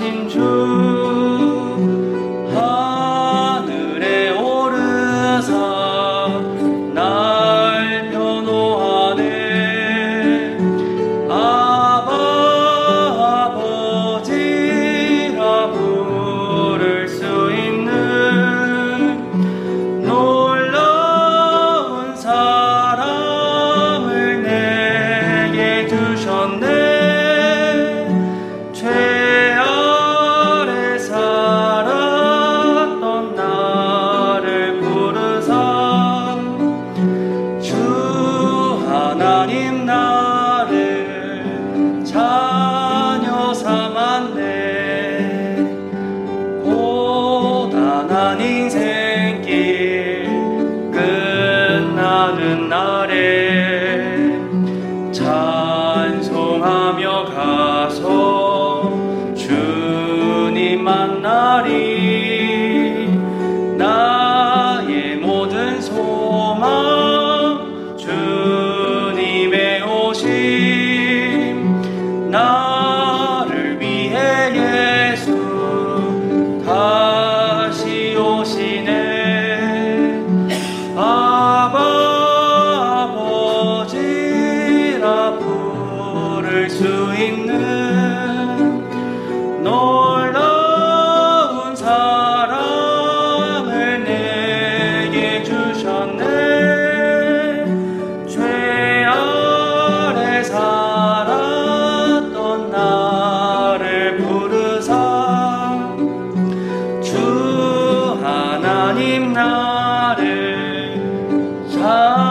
전능하신 주 하늘에 오르사 날 변호하네. 아버지라 부를 수 있는 놀라운 사랑을 내게 주셨네. 죄 아래 살았던 나를 부르사 주 하나님 나를 자녀 삼았네. 고단한 인생길 끝나는 날에 찬송하며 가서 주님 만나리. 나의 모든 소망 주님의 오심. 나를 위해 예수 다시 오시네. 아버지라 부를 수 있는 놀라운 사랑을 내게 주셨네. 죄 아래 살았던 나를 부르사 주 하나님 나를